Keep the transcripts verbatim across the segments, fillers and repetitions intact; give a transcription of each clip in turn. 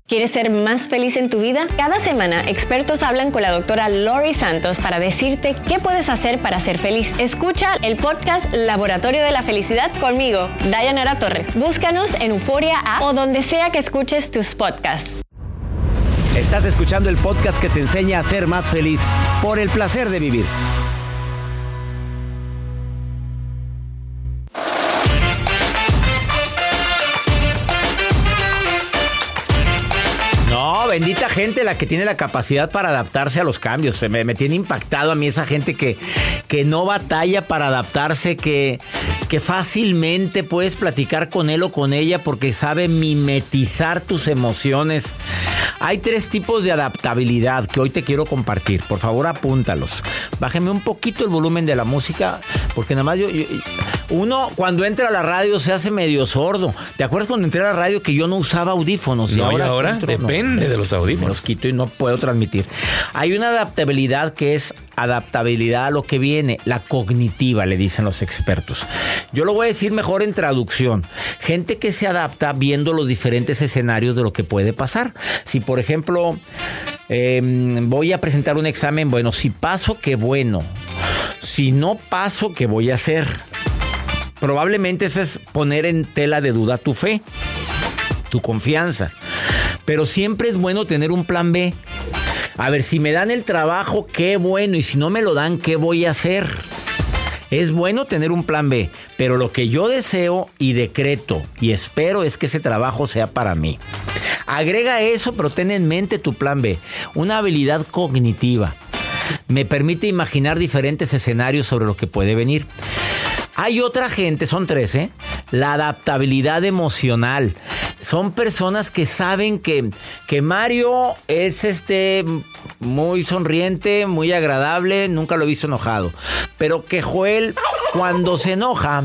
¿Quieres ser más feliz en tu vida? Cada semana, expertos hablan con la doctora Lori Santos para decirte qué puedes hacer para ser feliz. Escucha el podcast Laboratorio de la Felicidad conmigo, Dayanara Torres. Búscanos en Euforia App o donde sea que escuches tus podcasts. Estás escuchando el podcast que te enseña a ser más feliz por el placer de vivir. No, bendita gente la que tiene la capacidad para adaptarse a los cambios. Me, me tiene impactado a mí esa gente que, que no batalla para adaptarse, que, que fácilmente puedes platicar con él o con ella porque sabe mimetizar tus emociones. Hay tres tipos de adaptabilidad que hoy te quiero compartir. Por favor, apúntalos. Bájeme un poquito el volumen de la música porque nada más yo... yo uno cuando entra a la radio se hace medio sordo. ¿Te acuerdas cuando entré a la radio que yo no usaba audífonos? No, y ahora, y ahora entro, depende no, de los audífonos. Me los quito y no puedo transmitir. Hay una adaptabilidad que es adaptabilidad a lo que viene, la cognitiva, le dicen los expertos. Yo lo voy a decir mejor en traducción. Gente que se adapta viendo los diferentes escenarios de lo que puede pasar. Si, por ejemplo, eh, voy a presentar un examen, bueno, si paso, qué bueno. Si no paso, ¿qué voy a hacer? Probablemente eso es poner en tela de duda tu fe, tu confianza. Pero siempre es bueno tener un plan B. A ver, si me dan el trabajo, qué bueno. Y si no me lo dan, ¿qué voy a hacer? Es bueno tener un plan B. Pero lo que yo deseo y decreto y espero es que ese trabajo sea para mí. Agrega eso, pero ten en mente tu plan B. Una habilidad cognitiva. Me permite imaginar diferentes escenarios sobre lo que puede venir. Hay otra gente, son tres, ¿eh? La adaptabilidad emocional. Son personas que saben que, que Mario es este muy sonriente, muy agradable, nunca lo he visto enojado. Pero que Joel, cuando se enoja...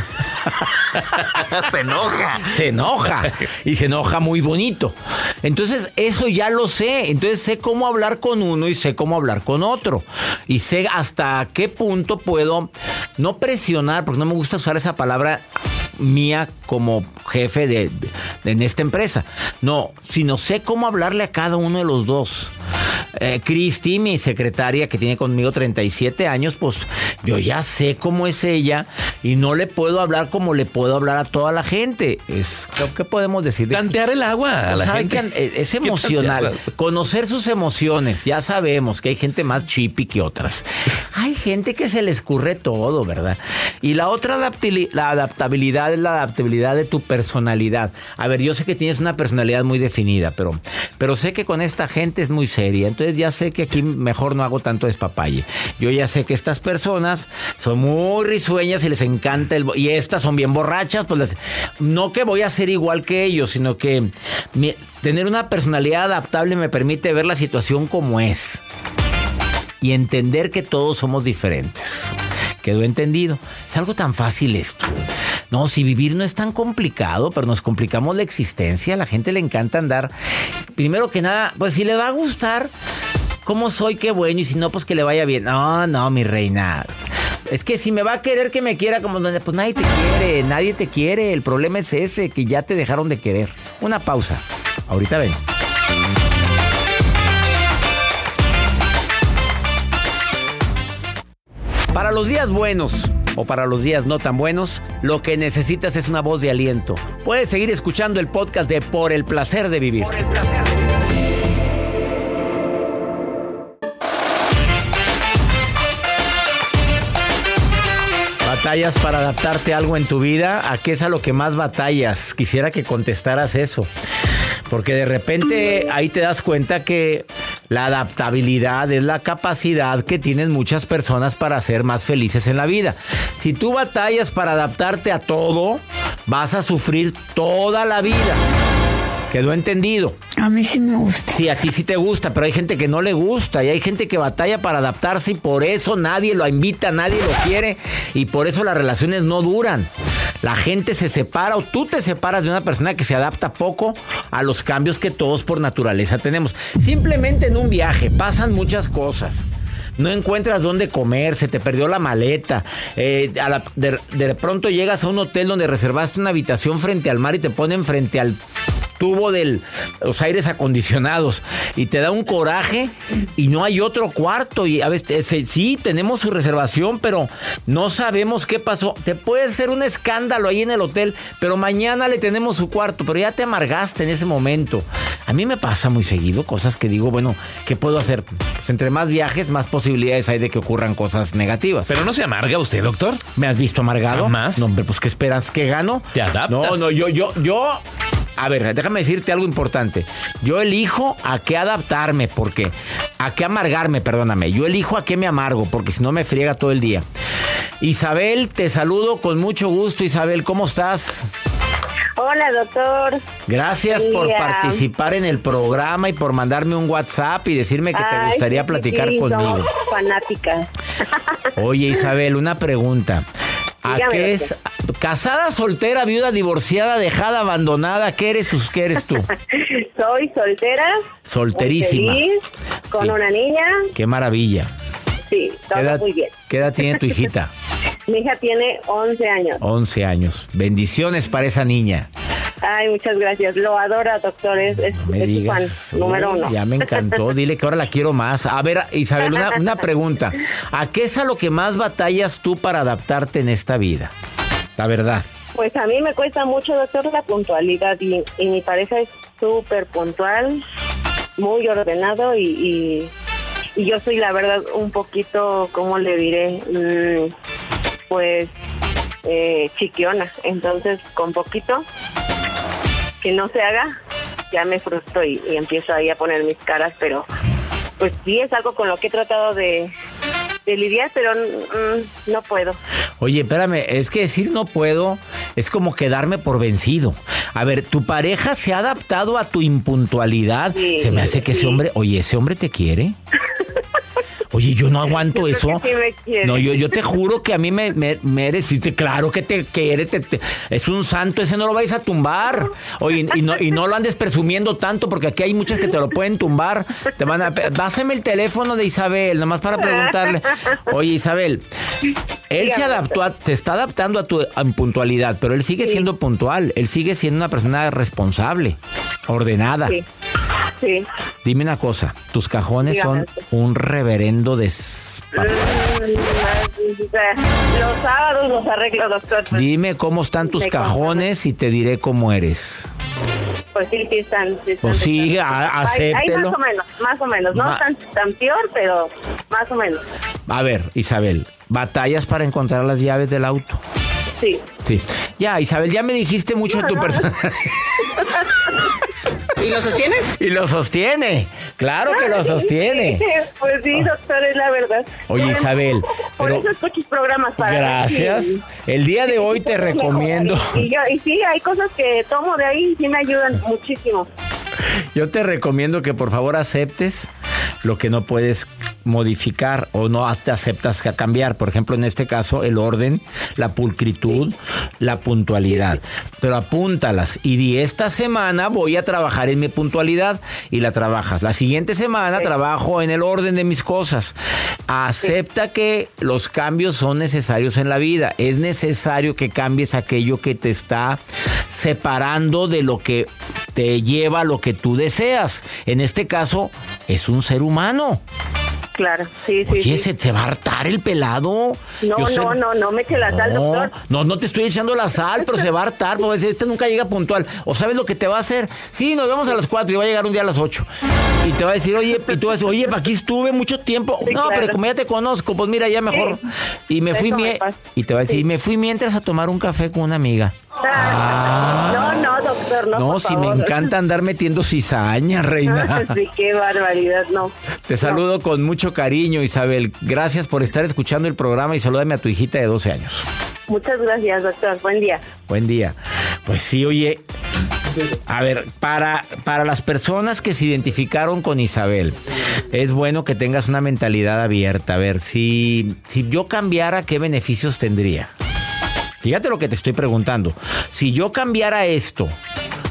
se enoja. Se enoja. Y se enoja muy bonito. Entonces, eso ya lo sé. Entonces, sé cómo hablar con uno y sé cómo hablar con otro. Y sé hasta qué punto puedo no presionar, porque no me gusta usar esa palabra mía como jefe de, de en esta empresa. No, sino sé cómo hablarle a cada uno de los dos. Eh, Cristi, mi secretaria que tiene conmigo treinta y siete años, pues yo ya sé cómo es ella y no le puedo hablar como le puedo hablar a toda la gente. Es, ¿qué podemos decir? Tantear el agua a la gente. Que es emocional. Conocer sus emociones. Ya sabemos que hay gente más chipi que otras. Hay gente que se le escurre todo, ¿verdad? Y la otra adaptili- la adaptabilidad es la adaptabilidad de tu personalidad. A ver, yo sé que tienes una personalidad muy definida, pero, pero sé que con esta gente es muy seria. Entonces ya sé que aquí mejor no hago tanto despapalle. Yo ya sé que estas personas son muy risueñas y les encanta el... Y estas son bien borrachas, pues les, no que voy a ser igual que ellos, sino que mi, tener una personalidad adaptable me permite ver la situación como es. Y entender que todos somos diferentes. ¿Quedó entendido? Es algo tan fácil esto. No, si vivir no es tan complicado, pero nos complicamos la existencia. A la gente le encanta andar. Primero que nada, pues si le va a gustar cómo soy, qué bueno. Y si no, pues que le vaya bien. No, no, mi reina. Es que si me va a querer que me quiera como... Pues nadie te quiere, nadie te quiere. El problema es ese, que ya te dejaron de querer. Una pausa. Ahorita ven. Para los días buenos o para los días no tan buenos, lo que necesitas es una voz de aliento. Puedes seguir escuchando el podcast de Por el Placer de Vivir. Por el placer de vivir. ¿Batallas para adaptarte a algo en tu vida? ¿A qué es a lo que más batallas? Quisiera que contestaras eso. Porque de repente ahí te das cuenta que la adaptabilidad es la capacidad que tienen muchas personas para ser más felices en la vida. Si tú batallas para adaptarte a todo, vas a sufrir toda la vida. ¿Quedó entendido? A mí sí me gusta. Sí, a ti sí te gusta, pero hay gente que no le gusta y hay gente que batalla para adaptarse y por eso nadie lo invita, nadie lo quiere y por eso las relaciones no duran. La gente se separa o tú te separas de una persona que se adapta poco a los cambios que todos por naturaleza tenemos. Simplemente en un viaje pasan muchas cosas. No encuentras dónde comer, se te perdió la maleta. Eh, a la, de, de pronto llegas a un hotel donde reservaste una habitación frente al mar y te ponen frente al tubo de los aires acondicionados y te da un coraje y no hay otro cuarto. Y a veces sí, tenemos su reservación, pero no sabemos qué pasó. Te puede ser un escándalo ahí en el hotel, pero mañana le tenemos su cuarto, pero ya te amargaste en ese momento. A mí me pasa muy seguido cosas que digo, bueno, ¿qué puedo hacer? Pues entre más viajes, más posibilidades hay de que ocurran cosas negativas. ¿Pero no se amarga usted, doctor? ¿Me has visto amargado? ¿Jamás? No, hombre, pues ¿qué esperas? ¿Que gano? ¿Te adaptas? No, no, yo, yo, yo... A ver, déjame decirte algo importante. Yo elijo a qué adaptarme, porque... A qué amargarme, perdóname. Yo elijo a qué me amargo, porque si no me friega todo el día. Isabel, te saludo con mucho gusto. Isabel, ¿cómo estás? Hola, doctor. Gracias sí, por uh... participar en el programa y por mandarme un WhatsApp y decirme que te Ay, gustaría sí, platicar sí, conmigo. Fanática. Oye, Isabel, una pregunta. ¿A Dígame, qué es? Doctor. ¿Casada, soltera, viuda, divorciada, dejada, abandonada? ¿Qué eres, qué eres tú? Soy soltera. Solterísima. Feliz, con sí. una niña. Qué maravilla. Sí, todo edad, muy bien. ¿Qué edad tiene tu hijita? Mi hija tiene once años. once años. Bendiciones para esa niña. Ay, muchas gracias. Lo adora, doctor. Es, es, no me es digas. Fan, número uno. Ya me encantó. Dile que ahora la quiero más. A ver, Isabel, una, una pregunta. ¿A qué es a lo que más batallas tú para adaptarte en esta vida? La verdad. Pues a mí me cuesta mucho, doctor, la puntualidad. Y, y mi pareja es súper puntual, muy ordenado. Y, y, y yo soy, la verdad, un poquito, ¿cómo le diré? Mm, pues eh, chiquiona. Entonces, con poquito que no se haga, ya me frustro y, y empiezo ahí a poner mis caras, pero pues sí es algo con lo que he tratado de, de lidiar, pero mm, no puedo. Oye, espérame, es que decir no puedo es como quedarme por vencido. A ver, ¿tu pareja se ha adaptado a tu impuntualidad? Sí, se me hace que sí. Ese hombre, oye, ¿ese hombre te quiere? Oye, yo no aguanto yo eso. Sí me quiere. No, yo, yo te juro que a mí me, me, me eres, claro que te quiere, te, te, es un santo, ese no lo vais a tumbar. Oye, y no, y no lo andes presumiendo tanto, porque aquí hay muchas que te lo pueden tumbar. Te van a, pásame el teléfono de Isabel, nomás para preguntarle. Oye, Isabel, él se adaptó, a, se está adaptando a tu impuntualidad, pero él sigue sí. siendo puntual, él sigue siendo una persona responsable, ordenada. Sí. Sí. Dime una cosa, tus cajones Dígame. son un reverendo despapalle. Los sábados los arreglo, doctor. Dime cómo están tus cajones y te diré cómo eres. Pues sí, sí están. Sí están pues sí, a, acéptelo. Hay, hay más o menos, más o menos. No Ma- tan, tan peor, pero más o menos. A ver, Isabel, ¿batallas para encontrar las llaves del auto? Sí. Sí. Ya, Isabel, ya me dijiste mucho no, de tu no. personalidad. ¿Y lo sostiene? Y lo sostiene. Claro que lo sostiene. Pues sí, doctor, es la verdad. Oye, Isabel. Por pero, eso escucho programas para... Gracias. Sí. El día de hoy te recomiendo... Y, y, yo, y sí, hay cosas que tomo de ahí y sí me ayudan muchísimo. Yo te recomiendo que por favor aceptes lo que no puedes modificar o no te aceptas a cambiar. Por ejemplo, en este caso, el orden, la pulcritud, la puntualidad. Pero apúntalas y di, esta semana voy a trabajar en mi puntualidad y la trabajas. La siguiente semana sí. trabajo en el orden de mis cosas. Acepta sí. que los cambios son necesarios en la vida. Es necesario que cambies aquello que te está separando de lo que te lleva a lo que tú deseas. En este caso, es un ser humano. Claro, sí, sí. Oye, sí. ¿se te va a hartar el pelado? No, Yo sé... no, no, no me eche la sal, no, doctor. No, no te estoy echando la sal, pero se va a hartar, porque este nunca llega puntual. ¿O sabes lo que te va a hacer? Sí, nos vemos a las cuatro y va a llegar un día a las ocho. Y te va a decir, oye, y tú vas a decir, oye, aquí estuve mucho tiempo. Sí, no, claro. Pero como ya te conozco, pues mira, ya mejor. Sí. Y me fui, mi... y te va a decir, sí. me fui mientras a tomar un café con una amiga. Ah, no, no, doctor, no. No, si favor. Me encanta andar metiendo cizaña, reina. Sí, qué barbaridad, no. Te saludo no. con mucho cariño, Isabel. Gracias por estar escuchando el programa y salúdame a tu hijita de doce años. Muchas gracias, doctor. Buen día. Buen día. Pues sí, oye. A ver, para, para las personas que se identificaron con Isabel, es bueno que tengas una mentalidad abierta. A ver, si, si yo cambiara, ¿qué beneficios tendría? Fíjate lo que te estoy preguntando. Si yo cambiara esto,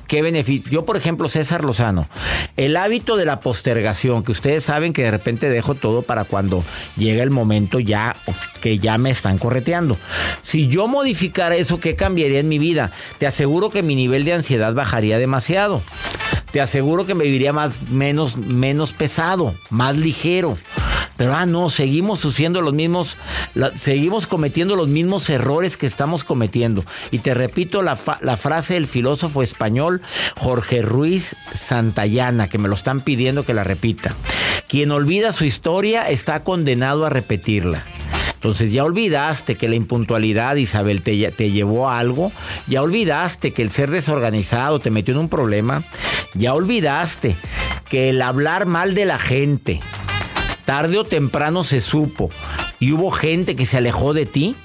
¿Qué beneficio? Yo, por ejemplo, César Lozano, el hábito de la postergación, que ustedes saben que de repente dejo todo para cuando llega el momento ya que ya me están correteando. Si yo modificara eso, ¿qué cambiaría en mi vida? Te aseguro que mi nivel de ansiedad bajaría demasiado. Te aseguro que me viviría más, menos, menos pesado, más ligero. Pero ah, no, seguimos haciendo los mismos, la, seguimos cometiendo los mismos errores que estamos cometiendo. Y te repito la, fa, la frase del filósofo español Jorge Ruiz Santayana, que me lo están pidiendo que la repita. Quien olvida su historia está condenado a repetirla. Entonces ya olvidaste que la impuntualidad, Isabel, te, te llevó a algo. Ya olvidaste que el ser desorganizado te metió en un problema. Ya olvidaste que el hablar mal de la gente, tarde o temprano se supo y hubo gente que se alejó de ti.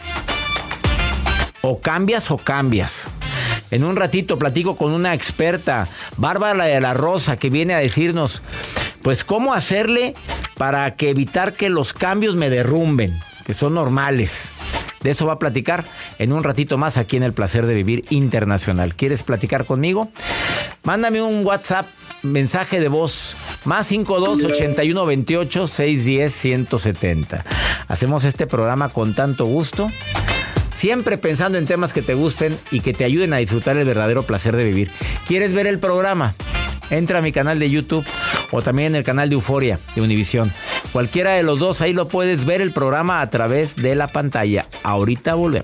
O cambias o cambias. En un ratito platico con una experta, Bárbara de la Rosa, que viene a decirnos, pues, cómo hacerle para que evitar que los cambios me derrumben, que son normales. De eso va a platicar en un ratito más aquí en El Placer de Vivir Internacional. ¿Quieres platicar conmigo? Mándame un WhatsApp, mensaje de voz, más cinco dos ochenta y uno veintiocho seiscientos diez ciento setenta. Hacemos este programa con tanto gusto, siempre pensando en temas que te gusten y que te ayuden a disfrutar el verdadero placer de vivir. ¿Quieres ver el programa? Entra a mi canal de YouTube o también en el canal de Euforia de Univisión. Cualquiera de los dos, ahí lo puedes ver el programa a través de la pantalla. Ahorita volvemos.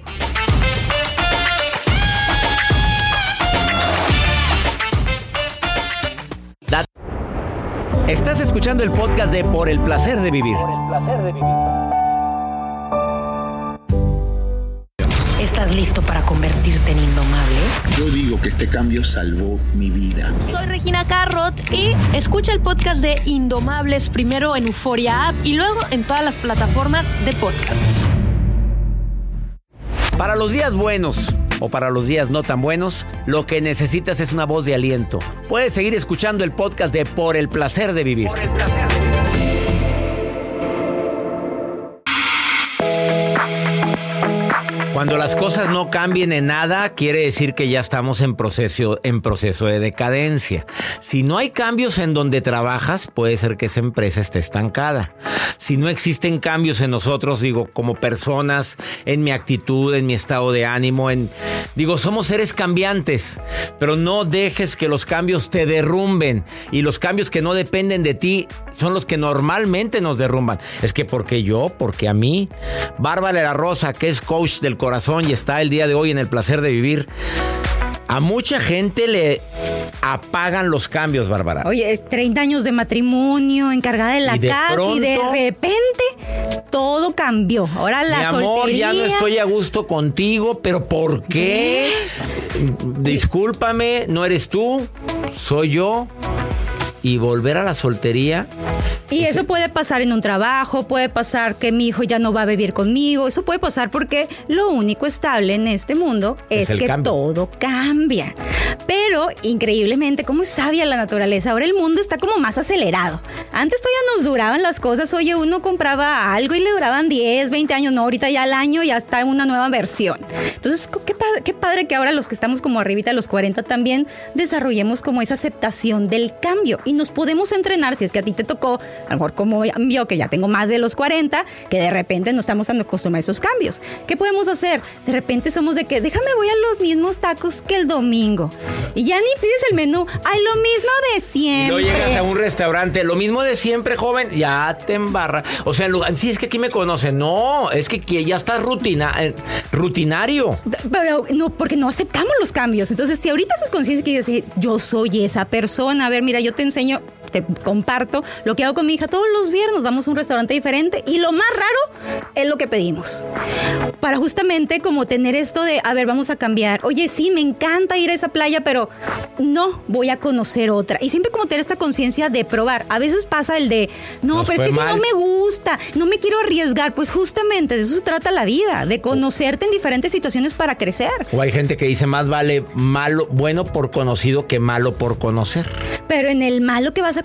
Estás escuchando el podcast de Por el Placer de Vivir. Por el Placer de Vivir. ¿Estás listo para convertirte en indomable? Yo digo que este cambio salvó mi vida. Soy Regina Carrot y escucha el podcast de Indomables primero en Euforia App y luego en todas las plataformas de podcasts. Para los días buenos o para los días no tan buenos, lo que necesitas es una voz de aliento. Puedes seguir escuchando el podcast de Por el Placer de Vivir. Por el placer de vivir. Cuando las cosas no cambien en nada, quiere decir que ya estamos en proceso, en proceso de decadencia. Si no hay cambios en donde trabajas, puede ser que esa empresa esté estancada. Si no existen cambios en nosotros, digo, como personas, en mi actitud, en mi estado de ánimo, en, digo, somos seres cambiantes, pero no dejes que los cambios te derrumben. Y los cambios que no dependen de ti son los que normalmente nos derrumban. Es que porque yo, porque a mí. Bárbara de la Rosa, que es coach del corazón y está el día de hoy en El Placer de Vivir. A mucha gente le apagan los cambios, Bárbara. Oye, treinta años de matrimonio, encargada de la y de casa pronto, y de repente todo cambió. Ahora la mi amor, soltería... ya no estoy a gusto contigo, pero ¿por qué? ¿Qué? Discúlpame, no eres tú, soy yo. Y volver a la soltería. Y eso puede pasar en un trabajo, puede pasar que mi hijo ya no va a vivir conmigo, eso puede pasar porque lo único estable en este mundo es, es que cambio. Todo cambia. Pero, increíblemente, como es sabia la naturaleza, ahora el mundo está como más acelerado. Antes todavía nos duraban las cosas, oye, uno compraba algo y le duraban diez, veinte años, no, ahorita ya al año ya está en una nueva versión. Entonces, qué padre, qué padre que ahora los que estamos como arribita de los cuarenta también desarrollemos como esa aceptación del cambio y nos podemos entrenar, si es que a ti te tocó, a lo mejor como yo que ya tengo más de los cuarenta, que de repente no estamos tan acostumbrados a esos cambios. ¿Qué podemos hacer? De repente somos de que déjame voy a los mismos tacos que el domingo y ya ni pides el menú, ay, lo mismo de siempre. Y luego llegas a un restaurante, lo mismo de siempre, joven, ya te embarra. O sea, en lugar, sí, es que aquí me conocen. No, es que ya estás rutina, eh, rutinario. Pero no, porque no aceptamos los cambios. Entonces, si ahorita haces conciencia que dices, yo soy esa persona, a ver, mira, yo te enseño, te comparto lo que hago con mi hija todos los viernes, vamos a un restaurante diferente y lo más raro es lo que pedimos para justamente como tener esto de, a ver, vamos a cambiar, oye, sí, me encanta ir a esa playa, pero no, voy a conocer otra y siempre como tener esta conciencia de probar. A veces pasa el de, no, Nos pero es que mal. Si no me gusta, no me quiero arriesgar, pues justamente de eso se trata la vida, de conocerte en diferentes situaciones para crecer. O hay gente que dice, más vale malo, bueno por conocido que malo por conocer. Pero en el malo que vas a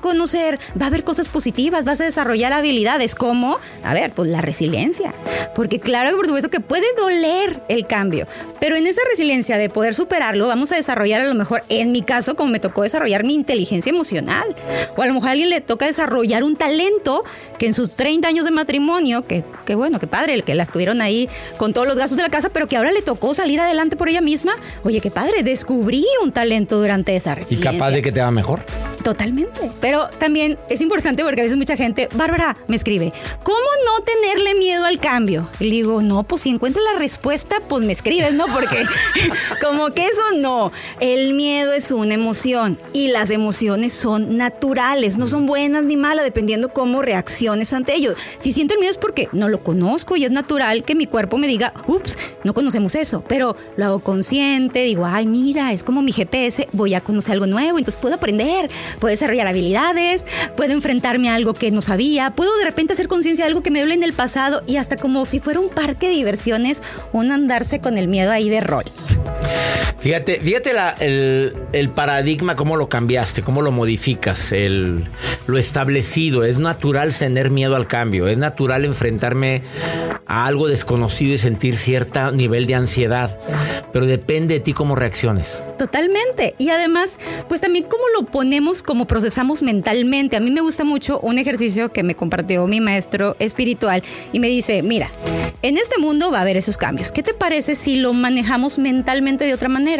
conocer, va a haber cosas positivas, vas a desarrollar habilidades. ¿Cómo? A ver, pues la resiliencia. Porque claro, por supuesto que puede doler el cambio, pero en esa resiliencia de poder superarlo, vamos a desarrollar a lo mejor, en mi caso, como me tocó desarrollar mi inteligencia emocional. O a lo mejor a alguien le toca desarrollar un talento que en sus treinta años de matrimonio, que, que bueno, qué padre, el que la estuvieron ahí con todos los gastos de la casa, pero que ahora le tocó salir adelante por ella misma. Oye, qué padre, descubrí un talento durante esa resiliencia. Y capaz de que te va mejor. Totalmente. Pero también es importante porque a veces mucha gente, Bárbara, me escribe, ¿cómo no tenerle miedo al cambio? Y le digo, no, pues si encuentras la respuesta, pues me escribes, ¿no? Porque como que eso no. El miedo es una emoción y las emociones son naturales, no son buenas ni malas, dependiendo cómo reacciones ante ello. Si siento el miedo es porque no lo conozco y es natural que mi cuerpo me diga, ups, no conocemos eso, pero lo hago consciente, digo, ay, mira, es como mi G P S, voy a conocer algo nuevo, entonces puedo aprender, puedo desarrollar habilidades, puedo enfrentarme a algo que no sabía, puedo de repente hacer conciencia de algo que me duele en el pasado y hasta como si fuera un parque de diversiones, uno andarse con el miedo ahí de rol. Fíjate, fíjate la, el, el paradigma, cómo lo cambiaste, cómo lo modificas, el, lo establecido. Es natural tener miedo al cambio, es natural enfrentarme a algo desconocido y sentir cierto nivel de ansiedad, pero depende de ti cómo reacciones. Totalmente. Y además, pues también cómo lo ponemos, cómo procesamos mentalmente. A mí me gusta mucho un ejercicio que me compartió mi maestro espiritual y me dice, mira, en este mundo va a haber esos cambios. ¿Qué te parece si lo manejamos mentalmente de otra manera?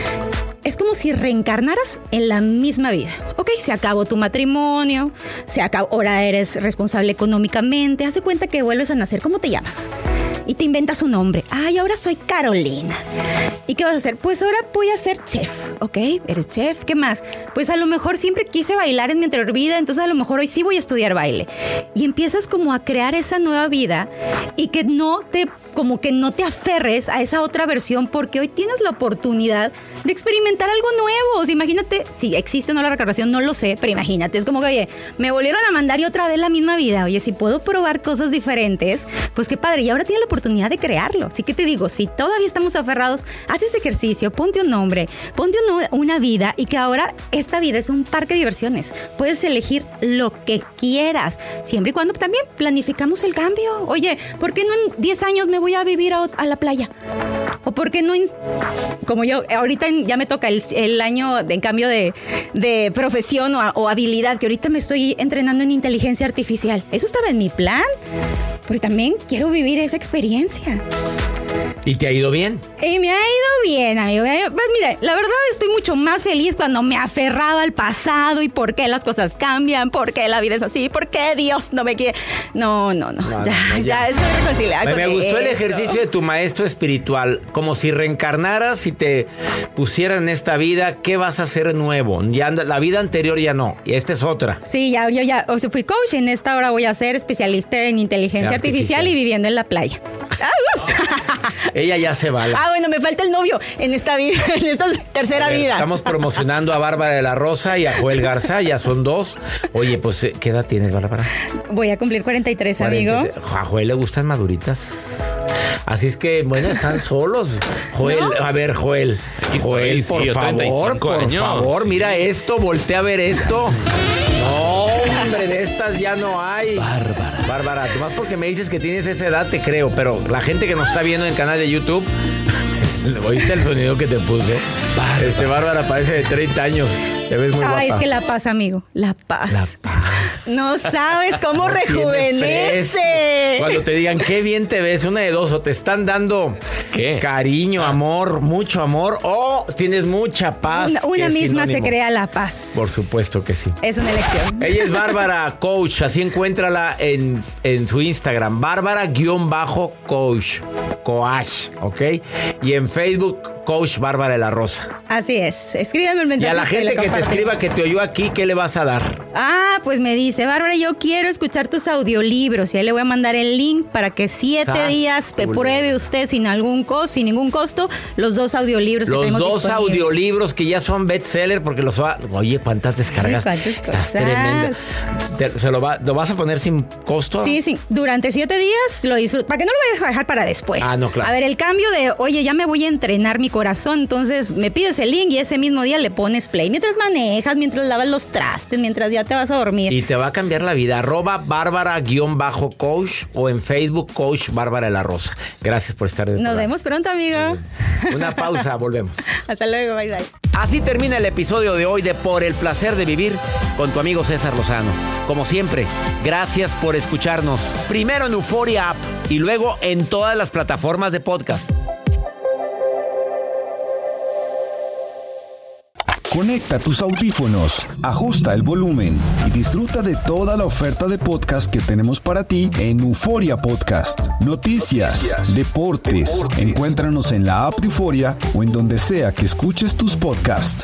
Es como si reencarnaras en la misma vida. Ok, se acabó tu matrimonio, se acabó, ahora eres responsable económicamente, haz de cuenta que vuelves a nacer. ¿Cómo te llamas? Y te inventas un nombre. Ay, ahora soy Carolina. ¿Y qué vas a hacer? Pues ahora voy a ser chef, ¿ok? Eres chef, ¿qué más? Pues a lo mejor siempre quise bailar en mi anterior vida, entonces a lo mejor hoy sí voy a estudiar baile. Y empiezas como a crear esa nueva vida y que no te... como que no te aferres a esa otra versión porque hoy tienes la oportunidad de experimentar algo nuevo. O sea, imagínate, si existe o no la reencarnación, no lo sé, pero imagínate, es como que, oye, me volvieron a mandar y otra vez la misma vida. Oye, si puedo probar cosas diferentes, pues qué padre. Y ahora tienes la oportunidad de crearlo. Así que te digo, si todavía estamos aferrados, haz ese ejercicio, ponte un nombre, ponte una, una vida y que ahora esta vida es un parque de diversiones. Puedes elegir lo que quieras, siempre y cuando también planificamos el cambio. Oye, ¿por qué no en diez años me voy a vivir a, a la playa? ¿O por qué no, in, como yo, ahorita ya me toca el, el año de en cambio de, de profesión o, o habilidad, que ahorita me estoy entrenando en inteligencia artificial? Eso estaba en mi plan, pero también quiero vivir esa experiencia. ¿Y te ha ido bien? Y me ha ido bien, amigo. Pues mire, la verdad estoy mucho más feliz cuando me aferraba al pasado y por qué las cosas cambian, por qué la vida es así, por qué Dios no me quiere. No, no, no, no ya, no, no, ya, ya estoy reconciliada. Me, con me gustó eso. El ejercicio de tu maestro espiritual, como si reencarnaras y te pusieran en esta vida, ¿qué vas a hacer nuevo? Ya la vida anterior ya no, y esta es otra. Sí, ya, yo ya, o sea, fui coach, en esta hora voy a ser especialista en inteligencia artificial, artificial y viviendo en la playa. Ella ya se va. La... Ah, bueno, me falta el novio en esta vida, en esta tercera ver, vida. Estamos promocionando a Bárbara de la Rosa y a Joel Garza, ya son dos. Oye, pues, ¿qué edad tienes, Bárbara? Voy a cumplir cuarenta y tres, amigo. A Joel le gustan maduritas. Así es que, bueno, están solos. Joel, ¿no? A ver, Joel. Joel, por sí, favor, por años. favor, mira esto, voltea a ver esto. No, hombre, de estas ya no hay. Bárbara. Bárbara, más porque me dices que tienes esa edad, te creo, pero la gente que nos está viendo en el canal de YouTube, ¿oíste el sonido que te puse? Bárbara. Este Bárbara parece de treinta años. Te ves muy guapa. Ay, es que la paz, amigo. La paz. La paz. No sabes cómo no rejuvenece. Cuando te digan qué bien te ves, una de dos, o te están dando ¿qué? Cariño, ah. amor, mucho amor, o tienes mucha paz. Una, una misma se crea la paz. Por supuesto que sí. Es una elección. Ella es Bárbara Coach, así encuéntrala en, en su Instagram, Bárbara-Coach, Coach, ¿ok? Y en Facebook, Coach Bárbara de la Rosa. Así es. Escríbeme el mensaje. Y a la gente que, que te escriba que te oyó aquí, ¿qué le vas a dar? Ah, pues me dice, Bárbara, yo quiero escuchar tus audiolibros. Y ahí le voy a mandar el link para que siete Sas, días te pruebe usted sin algún costo, sin ningún costo, los dos audiolibros los que tenemos dos audiolibros que ya son bestseller porque los va... Oye, ¿cuántas descargas? Ay, ¿cuántas Estás cosas? Tremenda. Te, ¿Se lo, va, lo vas a poner sin costo? Sí, sí. Durante siete días lo disfruto. Para que no lo vayas a dejar para después. Ah, no, claro. A ver, el cambio de, oye, ya me voy a entrenar mi corazón. Entonces me pides el link y ese mismo día le pones play. Mientras manejas, mientras lavas los trastes, mientras ya te vas a dormir. Y te va a cambiar la vida. Arroba Bárbara-Coach o en Facebook Coach Bárbara de la Rosa. Gracias por estar en el Nos programa. vemos pronto, amigo. Una pausa, volvemos. Hasta luego, bye bye. Así termina el episodio de hoy de Por el Placer de Vivir con tu amigo César Lozano. Como siempre, gracias por escucharnos. Primero en Euforia App y luego en todas las plataformas de podcast. Conecta tus audífonos, ajusta el volumen y disfruta de toda la oferta de podcast que tenemos para ti en Euforia Podcast. Noticias, deportes, encuéntranos en la app de Euforia o en donde sea que escuches tus podcasts.